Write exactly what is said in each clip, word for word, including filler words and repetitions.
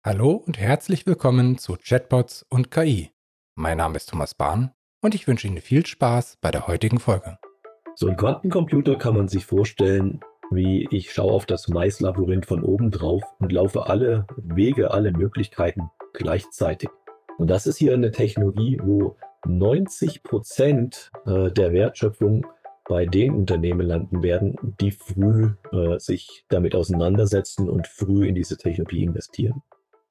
Hallo und herzlich willkommen zu Chatbots und K I. Mein Name ist Thomas Bahn und ich wünsche Ihnen viel Spaß bei der heutigen Folge. So ein Quantencomputer kann man sich vorstellen, wie ich schaue auf das Maislabyrinth von oben drauf und laufe alle Wege, alle Möglichkeiten gleichzeitig. Und das ist hier eine Technologie, wo neunzig Prozent äh, der Wertschöpfung bei den Unternehmen landen werden, die früh äh, sich damit auseinandersetzen und früh in diese Technologie investieren.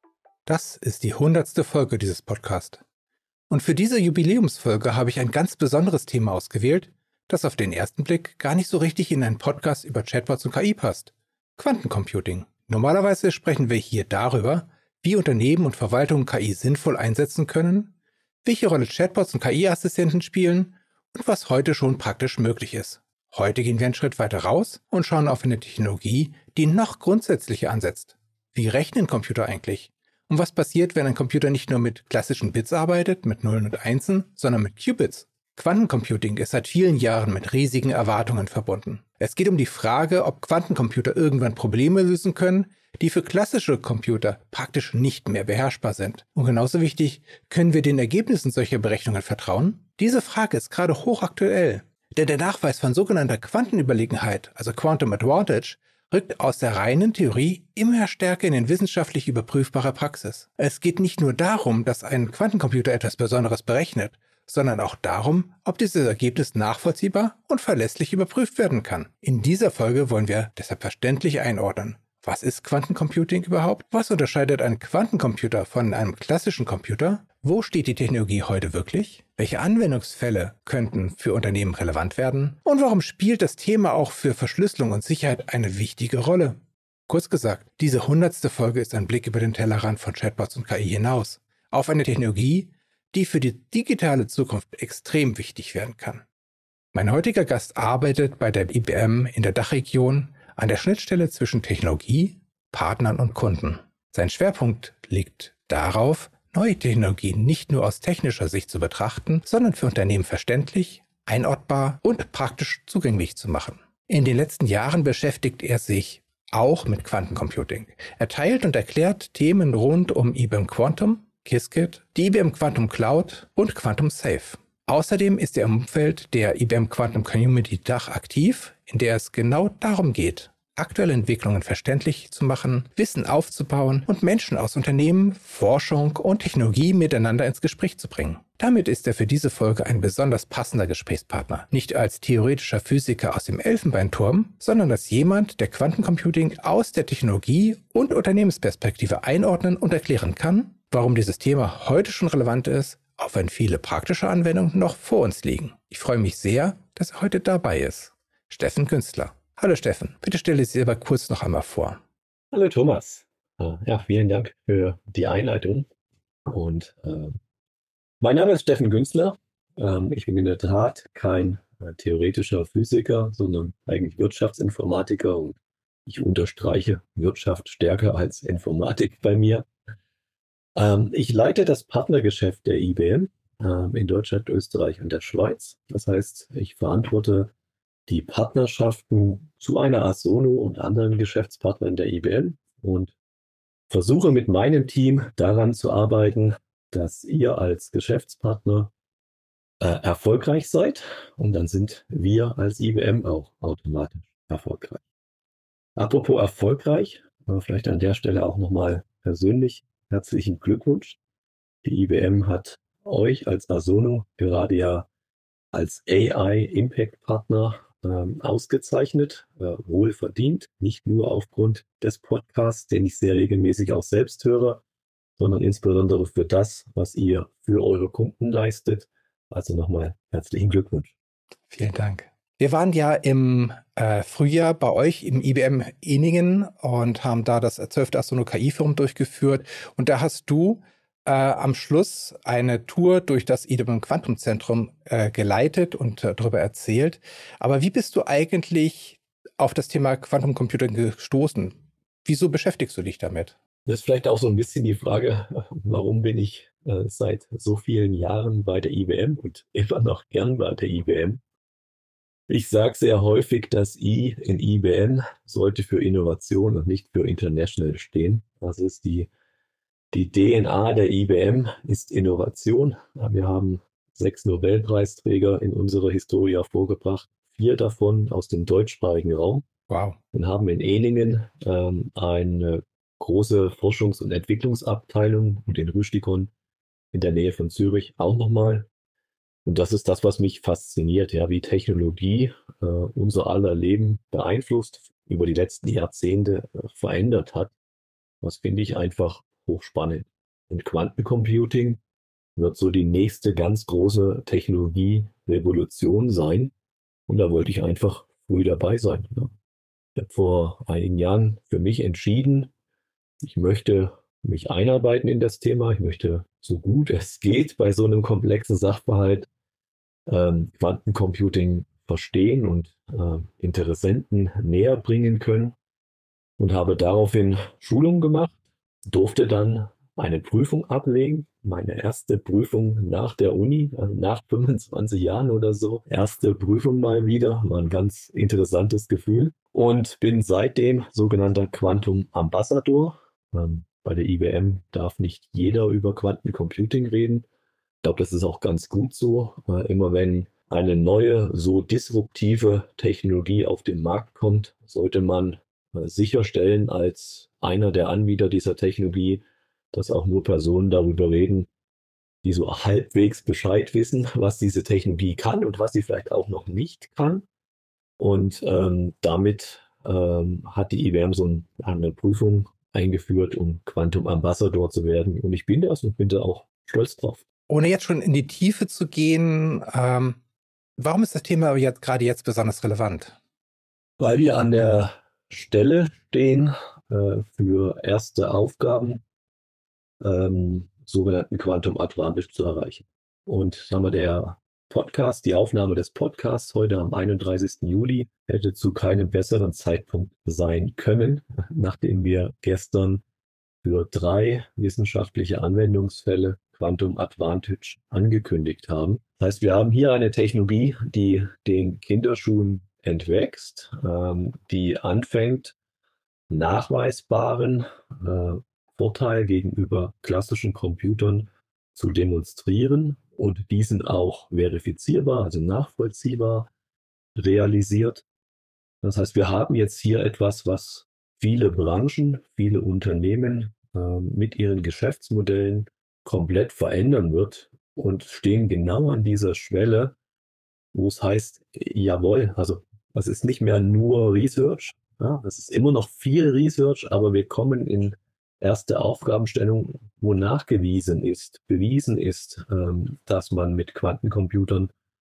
Das ist die hundertste Folge dieses Podcasts. Und für diese Jubiläumsfolge habe ich ein ganz besonderes Thema ausgewählt, das auf den ersten Blick gar nicht so richtig in einen Podcast über Chatbots und K I passt. Quantencomputing. Normalerweise sprechen wir hier darüber, wie Unternehmen und Verwaltungen K I sinnvoll einsetzen können, welche Rolle Chatbots und K I-Assistenten spielen und was heute schon praktisch möglich ist. Heute gehen wir einen Schritt weiter raus und schauen auf eine Technologie, die noch grundsätzlicher ansetzt. Wie rechnen Computer eigentlich? Und was passiert, wenn ein Computer nicht nur mit klassischen Bits arbeitet, mit Nullen und Einsen, sondern mit Qubits? Quantencomputing ist seit vielen Jahren mit riesigen Erwartungen verbunden. Es geht um die Frage, ob Quantencomputer irgendwann Probleme lösen können, die für klassische Computer praktisch nicht mehr beherrschbar sind. Und genauso wichtig, können wir den Ergebnissen solcher Berechnungen vertrauen? Diese Frage ist gerade hochaktuell, denn der Nachweis von sogenannter Quantenüberlegenheit, also Quantum Advantage, rückt aus der reinen Theorie immer stärker in den wissenschaftlich überprüfbare Praxis. Es geht nicht nur darum, dass ein Quantencomputer etwas Besonderes berechnet, sondern auch darum, ob dieses Ergebnis nachvollziehbar und verlässlich überprüft werden kann. In dieser Folge wollen wir deshalb verständlich einordnen. Was ist Quantencomputing überhaupt? Was unterscheidet einen Quantencomputer von einem klassischen Computer? Wo steht die Technologie heute wirklich? Welche Anwendungsfälle könnten für Unternehmen relevant werden? Und warum spielt das Thema auch für Verschlüsselung und Sicherheit eine wichtige Rolle? Kurz gesagt, diese hundertste Folge ist ein Blick über den Tellerrand von Chatbots und K I hinaus. Auf eine Technologie, die für die digitale Zukunft extrem wichtig werden kann. Mein heutiger Gast arbeitet bei der I B M in der Dachregion an der Schnittstelle zwischen Technologie, Partnern und Kunden. Sein Schwerpunkt liegt darauf, neue Technologien nicht nur aus technischer Sicht zu betrachten, sondern für Unternehmen verständlich, einordbar und praktisch zugänglich zu machen. In den letzten Jahren beschäftigt er sich auch mit Quantencomputing. Er teilt und erklärt Themen rund um I B M Quantum, Qiskit, die I B M Quantum Cloud und Quantum Safe. Außerdem ist er im Umfeld der I B M Quantum Community Dach aktiv, in der es genau darum geht, aktuelle Entwicklungen verständlich zu machen, Wissen aufzubauen und Menschen aus Unternehmen, Forschung und Technologie miteinander ins Gespräch zu bringen. Damit ist er für diese Folge ein besonders passender Gesprächspartner. Nicht als theoretischer Physiker aus dem Elfenbeinturm, sondern als jemand, der Quantencomputing aus der Technologie- und Unternehmensperspektive einordnen und erklären kann, warum dieses Thema heute schon relevant ist, auch wenn viele praktische Anwendungen noch vor uns liegen. Ich freue mich sehr, dass er heute dabei ist. Steffen Günstler. Hallo Steffen, bitte stelle dich selber kurz noch einmal vor. Hallo Thomas. Äh, ja, vielen Dank für die Einleitung. Und äh, mein Name ist Steffen Günstler. Ähm, ich bin in der Tat kein äh, theoretischer Physiker, sondern eigentlich Wirtschaftsinformatiker. Und ich unterstreiche Wirtschaft stärker als Informatik bei mir. Ähm, ich leite das Partnergeschäft der I B M ähm, in Deutschland, Österreich und der Schweiz. Das heißt, ich verantworte die Partnerschaften zu einer Asono und anderen Geschäftspartnern der I B M und versuche mit meinem Team daran zu arbeiten, dass ihr als Geschäftspartner äh, erfolgreich seid und dann sind wir als I B M auch automatisch erfolgreich. Apropos erfolgreich, äh, vielleicht an der Stelle auch nochmal persönlich herzlichen Glückwunsch. Die I B M hat euch als Asono gerade ja als A I-Impact-Partner ähm, ausgezeichnet, äh, wohlverdient, nicht nur aufgrund des Podcasts, den ich sehr regelmäßig auch selbst höre, sondern insbesondere für das, was ihr für eure Kunden leistet. Also nochmal herzlichen Glückwunsch. Vielen Dank. Wir waren ja im äh, Frühjahr bei euch im I B M Eningen und haben da das zwölfte Asono K I-Forum durchgeführt. Und da hast du äh, am Schluss eine Tour durch das I B M Quantum Zentrum äh, geleitet und äh, darüber erzählt. Aber wie bist du eigentlich auf das Thema Quantum Computing gestoßen? Wieso beschäftigst du dich damit? Das ist vielleicht auch so ein bisschen die Frage, warum bin ich äh, seit so vielen Jahren bei der I B M und immer noch gern bei der I B M. Ich sage sehr häufig, das I in I B M sollte für Innovation und nicht für International stehen. Das ist die Die D N A der I B M ist Innovation. Wir haben sechs Nobelpreisträger in unserer Historie hervorgebracht, vier davon aus dem deutschsprachigen Raum. Wow. Und haben in Ehningen ähm, eine große Forschungs- und Entwicklungsabteilung und den Rüstikon in der Nähe von Zürich auch nochmal. Und das ist das, was mich fasziniert, ja, wie Technologie äh, unser aller Leben beeinflusst, über die letzten Jahrzehnte äh, verändert hat. Das finde ich einfach hochspannend. Und Quantencomputing wird so die nächste ganz große Technologie-Revolution sein. Und da wollte ich einfach früh dabei sein. Ja. Ich habe vor einigen Jahren für mich entschieden, ich möchte mich einarbeiten in das Thema. Ich möchte so gut es geht bei so einem komplexen Sachverhalt ähm, Quantencomputing verstehen und äh, Interessenten näher bringen können und habe daraufhin Schulungen gemacht, durfte dann eine Prüfung ablegen, meine erste Prüfung nach der Uni, also nach fünfundzwanzig Jahren oder so. Erste Prüfung mal wieder, war ein ganz interessantes Gefühl und bin seitdem sogenannter Quantum Ambassador. Ähm, bei der I B M darf nicht jeder über Quantencomputing reden. Ich glaube, das ist auch ganz gut so. Äh, immer wenn eine neue, so disruptive Technologie auf den Markt kommt, sollte man äh, sicherstellen als einer der Anbieter dieser Technologie, dass auch nur Personen darüber reden, die so halbwegs Bescheid wissen, was diese Technologie kann und was sie vielleicht auch noch nicht kann. Und ähm, damit ähm, hat die I B M so ein, eine Prüfung eingeführt, um Quantum Ambassador zu werden. Und ich bin das und bin da auch stolz drauf. Ohne jetzt schon in die Tiefe zu gehen, ähm, warum ist das Thema jetzt, gerade jetzt besonders relevant? Weil wir an der Stelle stehen äh, für erste Aufgaben, ähm, sogenannten Quantum Advantage zu erreichen. Und sagen wir, der Podcast, die Aufnahme des Podcasts heute am einunddreißigsten Juli hätte zu keinem besseren Zeitpunkt sein können, nachdem wir gestern für drei wissenschaftliche Anwendungsfälle Quantum Advantage angekündigt haben. Das heißt, wir haben hier eine Technologie, die den Kinderschuhen entwächst, ähm, die anfängt, nachweisbaren äh, Vorteil gegenüber klassischen Computern zu demonstrieren und diesen auch verifizierbar, also nachvollziehbar realisiert. Das heißt, wir haben jetzt hier etwas, was viele Branchen, viele Unternehmen äh, mit ihren Geschäftsmodellen komplett verändern wird und stehen genau an dieser Schwelle, wo es heißt, jawohl, also es ist nicht mehr nur Research, ja, es ist immer noch viel Research, aber wir kommen in erste Aufgabenstellung, wo nachgewiesen ist, bewiesen ist, ähm, dass man mit Quantencomputern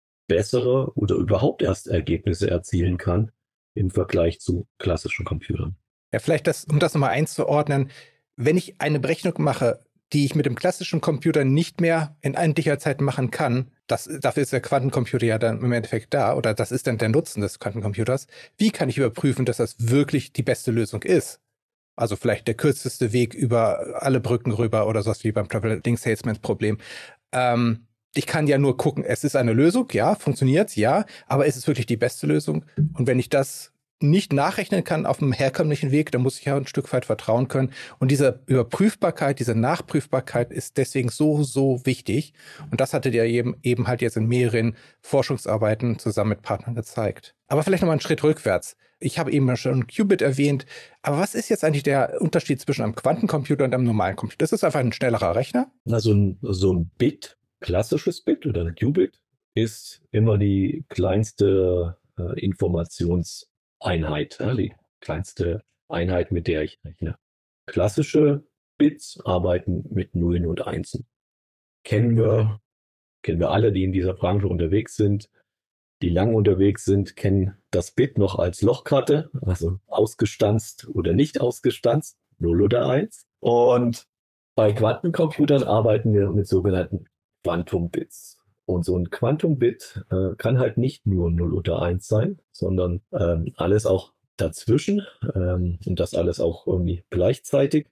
bessere oder überhaupt erst Ergebnisse erzielen kann im Vergleich zu klassischen Computern. Ja, vielleicht, das, um das nochmal einzuordnen, wenn ich eine Berechnung mache, die ich mit dem klassischen Computer nicht mehr in endlicher Zeit machen kann, das, dafür ist der Quantencomputer ja dann im Endeffekt da, oder das ist dann der Nutzen des Quantencomputers. Wie kann ich überprüfen, dass das wirklich die beste Lösung ist? Also vielleicht der kürzeste Weg über alle Brücken rüber oder sowas wie beim Traveling Salesman Problem. Ähm, ich kann ja nur gucken, es ist eine Lösung, ja, funktioniert, ja, aber ist es wirklich die beste Lösung? Und wenn ich das nicht nachrechnen kann auf dem herkömmlichen Weg, dann muss ich ja ein Stück weit vertrauen können. Und diese Überprüfbarkeit, diese Nachprüfbarkeit ist deswegen so, so wichtig. Und das hattet ihr eben, eben halt jetzt in mehreren Forschungsarbeiten zusammen mit Partnern gezeigt. Aber vielleicht nochmal einen Schritt rückwärts. Ich habe eben schon Qubit erwähnt. Aber was ist jetzt eigentlich der Unterschied zwischen einem Quantencomputer und einem normalen Computer? Das ist einfach ein schnellerer Rechner? Also ein, so ein Bit, klassisches Bit oder ein Qubit, ist immer die kleinste äh, Informations- Einheit, ja, die kleinste Einheit, mit der ich rechne. Klassische Bits arbeiten mit Nullen und Einsen. Kennen wir, kennen wir alle, die in dieser Branche unterwegs sind. Die lang unterwegs sind, kennen das Bit noch als Lochkarte, also ausgestanzt oder nicht ausgestanzt, null oder eins. Und bei Quantencomputern arbeiten wir mit sogenannten Quantum-Bits. Und so ein Quantum-Bit äh, kann halt nicht nur null oder eins sein, sondern ähm, alles auch dazwischen ähm, und das alles auch irgendwie gleichzeitig.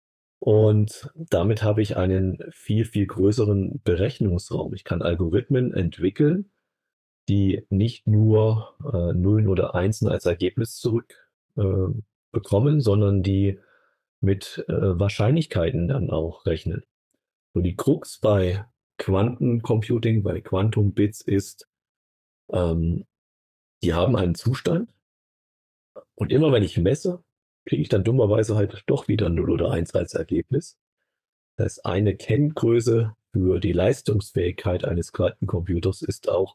Und damit habe ich einen viel, viel größeren Berechnungsraum. Ich kann Algorithmen entwickeln, die nicht nur äh, Nullen oder Einsen als Ergebnis zurück äh, bekommen, sondern die mit äh, Wahrscheinlichkeiten dann auch rechnen. So die Krux bei Quantencomputing, bei Quantum Bits ist, ähm, die haben einen Zustand und immer wenn ich messe, kriege ich dann dummerweise halt doch wieder null oder eins als Ergebnis. Das heißt, eine Kenngröße für die Leistungsfähigkeit eines Quantencomputers ist auch,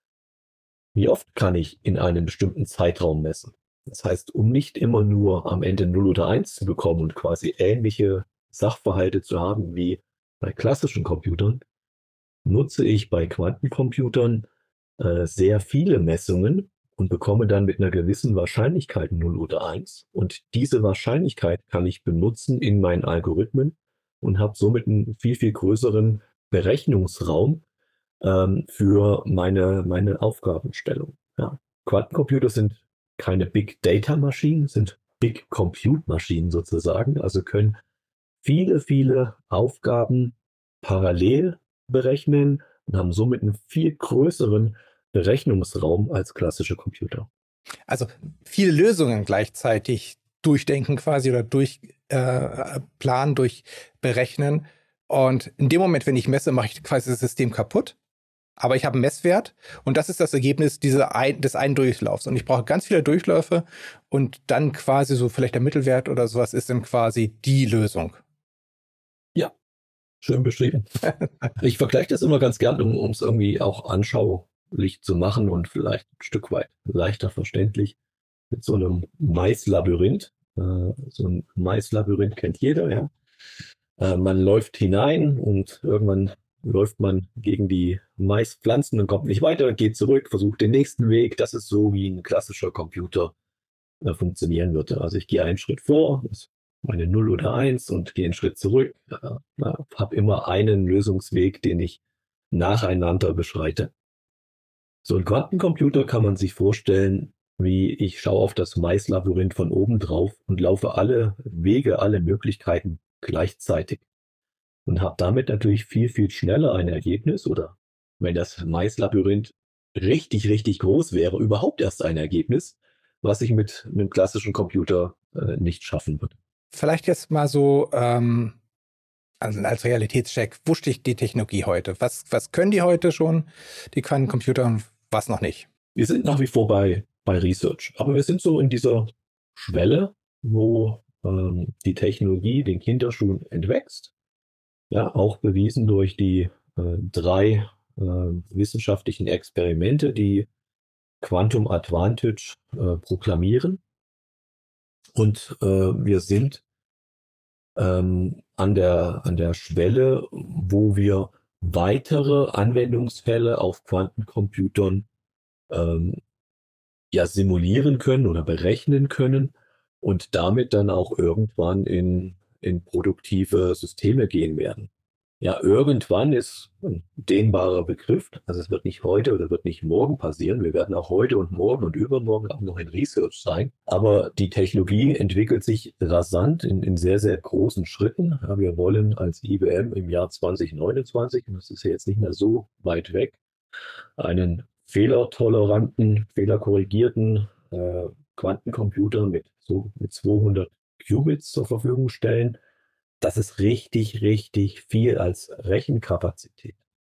wie oft kann ich in einem bestimmten Zeitraum messen. Das heißt, um nicht immer nur am Ende null oder eins zu bekommen und quasi ähnliche Sachverhalte zu haben wie bei klassischen Computern, nutze ich bei Quantencomputern äh, sehr viele Messungen und bekomme dann mit einer gewissen Wahrscheinlichkeit null oder eins. Und diese Wahrscheinlichkeit kann ich benutzen in meinen Algorithmen und habe somit einen viel, viel größeren Berechnungsraum ähm, für meine, meine Aufgabenstellung. Ja. Quantencomputer sind keine Big Data Maschinen, sind Big Compute Maschinen sozusagen, also können viele, viele Aufgaben parallel berechnen und haben somit einen viel größeren Berechnungsraum als klassische Computer. Also viele Lösungen gleichzeitig durchdenken quasi oder durchplanen, äh, durchberechnen. Und in dem Moment, wenn ich messe, mache ich quasi das System kaputt. Aber ich habe einen Messwert und das ist das Ergebnis dieser ein, des einen Durchlaufs. Und ich brauche ganz viele Durchläufe und dann quasi so vielleicht der Mittelwert oder sowas ist dann quasi die Lösung. Ja, schön beschrieben. Ich vergleiche das immer ganz gern, um es irgendwie auch anschaulich zu machen und vielleicht ein Stück weit leichter verständlich mit so einem Maislabyrinth. Äh, so ein Maislabyrinth kennt jeder, ja. Äh, man läuft hinein und irgendwann läuft man gegen die Maispflanzen und kommt nicht weiter, geht zurück, versucht den nächsten Weg. Das ist so, wie ein klassischer Computer äh, funktionieren würde. Also ich gehe einen Schritt vor, das meine null oder eins und gehe einen Schritt zurück. Äh, habe immer einen Lösungsweg, den ich nacheinander beschreite. So ein Quantencomputer kann man sich vorstellen, wie ich schaue auf das Maislabyrinth von oben drauf und laufe alle Wege, alle Möglichkeiten gleichzeitig. Und habe damit natürlich viel, viel schneller ein Ergebnis oder wenn das Maislabyrinth richtig, richtig groß wäre, überhaupt erst ein Ergebnis, was ich mit einem klassischen Computer äh, nicht schaffen würde. Vielleicht jetzt mal so ähm, also als Realitätscheck, wo steht die Technologie heute? Was, was können die heute schon, die Quantencomputer, und was noch nicht? Wir sind nach wie vor bei, bei Research, aber wir sind so in dieser Schwelle, wo ähm, die Technologie den Kinderschuhen entwächst. Ja, auch bewiesen durch die äh, drei äh, wissenschaftlichen Experimente, die Quantum Advantage äh, proklamieren. Und äh, wir sind ähm, an der, an der Schwelle, wo wir weitere Anwendungsfälle auf Quantencomputern ähm, ja simulieren können oder berechnen können und damit dann auch irgendwann in in produktive Systeme gehen werden. Ja, irgendwann ist ein dehnbarer Begriff. Also es wird nicht heute oder wird nicht morgen passieren. Wir werden auch heute und morgen und übermorgen auch noch in Research sein. Aber die Technologie entwickelt sich rasant in, in sehr, sehr großen Schritten. Ja, wir wollen als I B M im Jahr zwanzig neunundzwanzig, und das ist ja jetzt nicht mehr so weit weg, einen fehlertoleranten, fehlerkorrigierten äh, Quantencomputer mit so mit zweihundert Qubits zur Verfügung stellen. Das ist richtig, richtig viel als Rechenkapazität.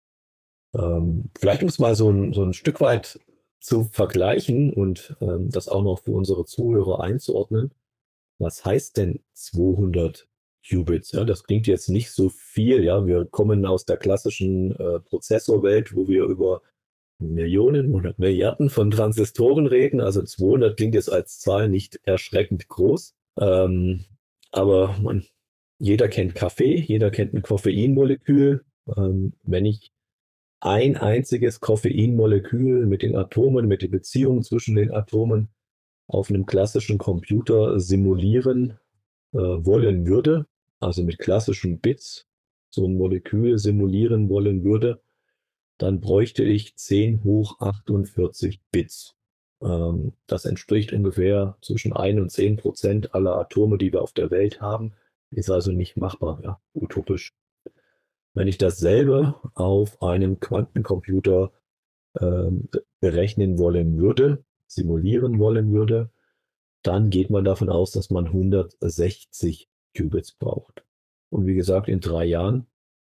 Ähm, vielleicht um es mal so ein, so ein Stück weit zu vergleichen und ähm, das auch noch für unsere Zuhörer einzuordnen. Was heißt denn zweihundert Qubits? Ja, das klingt jetzt nicht so viel. Ja, wir kommen aus der klassischen äh, Prozessorwelt, wo wir über Millionen oder Milliarden von Transistoren reden. Also zweihundert klingt jetzt als Zahl nicht erschreckend groß. Ähm, aber man, jeder kennt Kaffee, jeder kennt ein Koffeinmolekül. Ähm, wenn ich ein einziges Koffeinmolekül mit den Atomen, mit den Beziehungen zwischen den Atomen auf einem klassischen Computer simulieren äh, wollen würde, also mit klassischen Bits so ein Molekül simulieren wollen würde, dann bräuchte ich zehn hoch achtundvierzig Bits. Ähm, das entspricht ungefähr zwischen ein und zehn Prozent aller Atome, die wir auf der Welt haben. Ist also nicht machbar, ja, utopisch. Wenn ich dasselbe auf einem Quantencomputer ähm, berechnen wollen würde, simulieren wollen würde, dann geht man davon aus, dass man hundertsechzig Qubits braucht. Und wie gesagt, in drei Jahren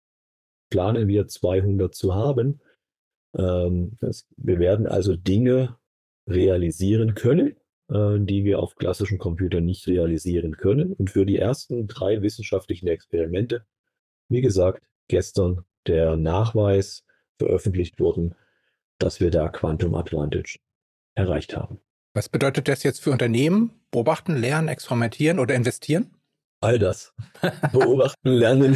planen wir zweihundert zu haben. Ähm, das, wir werden also Dinge realisieren können, äh, die wir auf klassischen Computern nicht realisieren können. Und für die ersten drei wissenschaftlichen Experimente, wie gesagt, gestern der Nachweis veröffentlicht worden, dass wir da Quantum Advantage erreicht haben. Was bedeutet das jetzt für Unternehmen? Beobachten, lernen, experimentieren oder investieren? All das. Beobachten, lernen,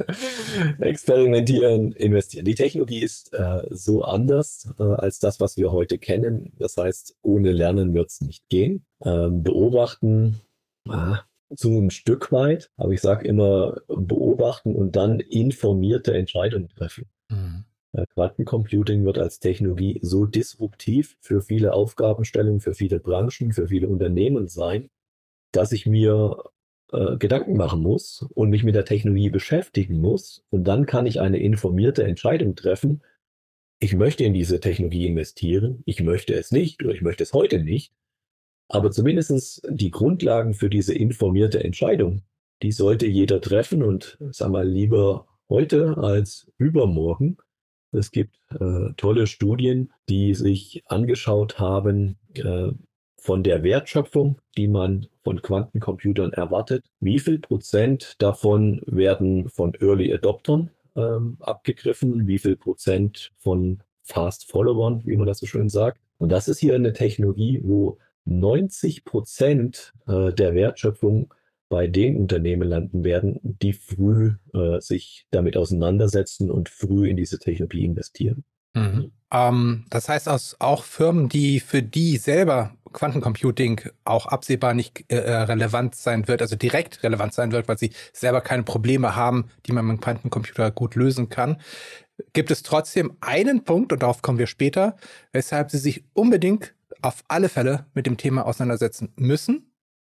experimentieren, investieren. Die Technologie ist äh, so anders äh, als das, was wir heute kennen. Das heißt, ohne Lernen wird es nicht gehen. Ähm, beobachten, ah, so ein Stück weit, aber ich sage immer, beobachten und dann informierte Entscheidungen treffen. Mhm. Äh, Quantencomputing wird als Technologie so disruptiv für viele Aufgabenstellungen, für viele Branchen, für viele Unternehmen sein, dass ich mir äh, Gedanken machen muss und mich mit der Technologie beschäftigen muss. Und dann kann ich eine informierte Entscheidung treffen. Ich möchte in diese Technologie investieren. Ich möchte es nicht oder ich möchte es heute nicht. Aber zumindest die Grundlagen für diese informierte Entscheidung, die sollte jeder treffen und sag mal lieber heute als übermorgen. Es gibt äh, tolle Studien, die sich angeschaut haben äh, von der Wertschöpfung, die man von Quantencomputern erwartet. Wie viel Prozent davon werden von Early Adoptern ähm, abgegriffen? Wie viel Prozent von Fast Followern, wie man das so schön sagt? Und das ist hier eine Technologie, wo neunzig Prozent äh, der Wertschöpfung bei den Unternehmen landen werden, die früh äh, sich damit auseinandersetzen und früh in diese Technologie investieren. Mhm. Ähm, das heißt aus, auch Firmen, die für die selber Quantencomputing auch absehbar nicht äh, relevant sein wird, also direkt relevant sein wird, weil sie selber keine Probleme haben, die man mit dem Quantencomputer gut lösen kann, gibt es trotzdem einen Punkt, und darauf kommen wir später, weshalb sie sich unbedingt auf alle Fälle mit dem Thema auseinandersetzen müssen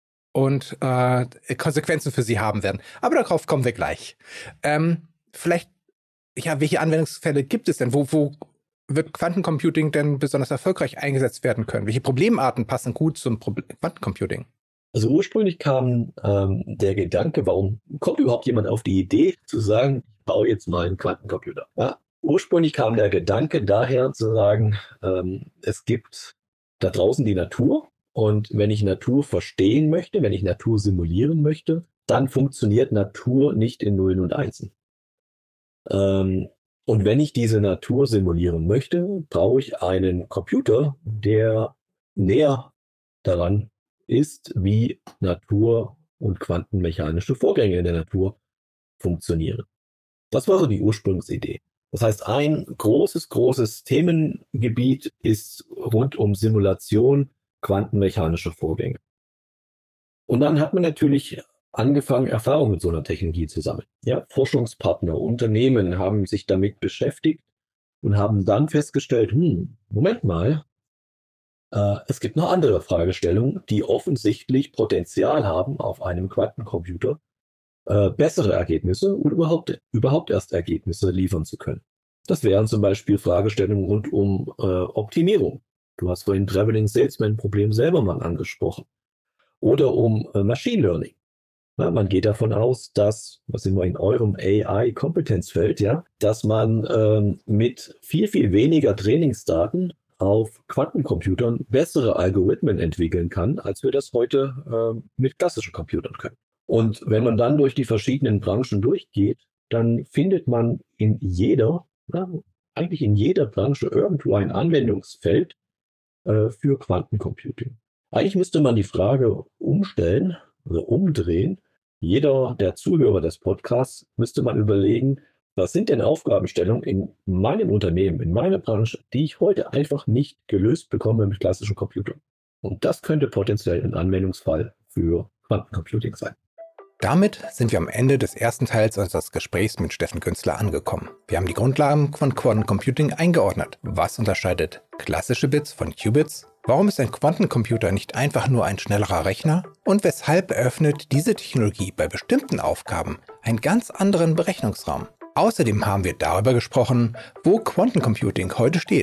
und äh, Konsequenzen für sie haben werden. Aber darauf kommen wir gleich. Ähm, vielleicht, ja, welche Anwendungsfälle gibt es denn? Wo, wo wird Quantencomputing denn besonders erfolgreich eingesetzt werden können? Welche Problemarten passen gut zum Problem Quantencomputing? Also ursprünglich kam ähm, der Gedanke, warum kommt überhaupt jemand auf die Idee zu sagen, ich baue jetzt mal einen Quantencomputer? Ja, ursprünglich kam der Gedanke daher zu sagen, ähm, es gibt da draußen die Natur. Und wenn ich Natur verstehen möchte, wenn ich Natur simulieren möchte, dann funktioniert Natur nicht in Nullen und Einsen. Ähm, und wenn ich diese Natur simulieren möchte, brauche ich einen Computer, der näher daran ist, wie Natur und quantenmechanische Vorgänge in der Natur funktionieren. Das war so die Ursprungsidee. Das heißt, ein großes, großes Themengebiet ist rund um Simulation quantenmechanische Vorgänge. Und dann hat man natürlich angefangen, Erfahrungen mit so einer Technologie zu sammeln. Ja, Forschungspartner, Unternehmen haben sich damit beschäftigt und haben dann festgestellt, hm, Moment mal, äh, es gibt noch andere Fragestellungen, die offensichtlich Potenzial haben, auf einem Quantencomputer äh, bessere Ergebnisse oder überhaupt, überhaupt erst Ergebnisse liefern zu können. Das wären zum Beispiel Fragestellungen rund um äh, Optimierung. Du hast vorhin Traveling Salesman Problem selber mal angesprochen. Oder um äh, Machine Learning. Ja, man geht davon aus, dass, was sind wir in eurem A I-Kompetenzfeld, ja, dass man ähm, mit viel, viel weniger Trainingsdaten auf Quantencomputern bessere Algorithmen entwickeln kann, als wir das heute äh, mit klassischen Computern können. Und wenn man dann durch die verschiedenen Branchen durchgeht, dann findet man in jeder, ja, eigentlich in jeder Branche irgendwo ein Anwendungsfeld äh, für Quantencomputing. Eigentlich müsste man die Frage umstellen, also umdrehen. Jeder der Zuhörer des Podcasts müsste man überlegen, was sind denn Aufgabenstellungen in meinem Unternehmen, in meiner Branche, die ich heute einfach nicht gelöst bekomme mit klassischen Computern. Und das könnte potenziell ein Anwendungsfall für Quantencomputing sein. Damit sind wir am Ende des ersten Teils unseres Gesprächs mit Steffen Günzler angekommen. Wir haben die Grundlagen von Quantencomputing eingeordnet. Was unterscheidet klassische Bits von Qubits? Warum ist ein Quantencomputer nicht einfach nur ein schnellerer Rechner? Und weshalb eröffnet diese Technologie bei bestimmten Aufgaben einen ganz anderen Berechnungsraum? Außerdem haben wir darüber gesprochen, wo Quantencomputing heute steht,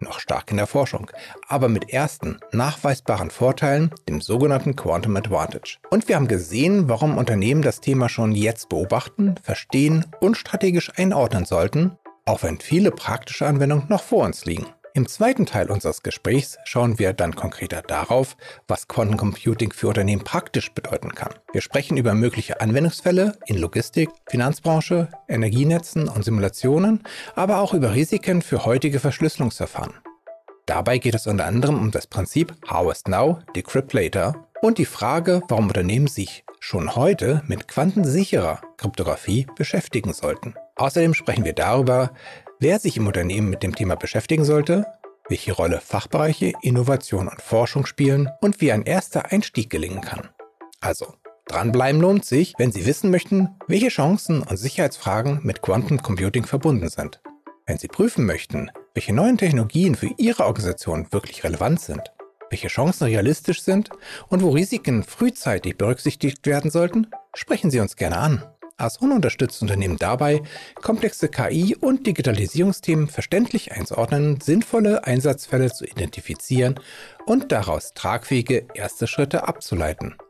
noch stark in der Forschung, aber mit ersten nachweisbaren Vorteilen, dem sogenannten Quantum Advantage. Und wir haben gesehen, warum Unternehmen das Thema schon jetzt beobachten, verstehen und strategisch einordnen sollten, auch wenn viele praktische Anwendungen noch vor uns liegen. Im zweiten Teil unseres Gesprächs schauen wir dann konkreter darauf, was Quantum Computing für Unternehmen praktisch bedeuten kann. Wir sprechen über mögliche Anwendungsfälle in Logistik, Finanzbranche, Energienetzen und Simulationen, aber auch über Risiken für heutige Verschlüsselungsverfahren. Dabei geht es unter anderem um das Prinzip Harvest Now, Decrypt Later und die Frage, warum Unternehmen sich schon heute mit quantensicherer Kryptographie beschäftigen sollten. Außerdem sprechen wir darüber, wer sich im Unternehmen mit dem Thema beschäftigen sollte, welche Rolle Fachbereiche, Innovation und Forschung spielen und wie ein erster Einstieg gelingen kann. Also, dranbleiben lohnt sich, wenn Sie wissen möchten, welche Chancen und Sicherheitsfragen mit Quantum Computing verbunden sind. Wenn Sie prüfen möchten, welche neuen Technologien für Ihre Organisation wirklich relevant sind, welche Chancen realistisch sind und wo Risiken frühzeitig berücksichtigt werden sollten, sprechen Sie uns gerne an. Arzon unterstützt Unternehmen dabei, komplexe K I- und Digitalisierungsthemen verständlich einzuordnen, sinnvolle Einsatzfälle zu identifizieren und daraus tragfähige erste Schritte abzuleiten.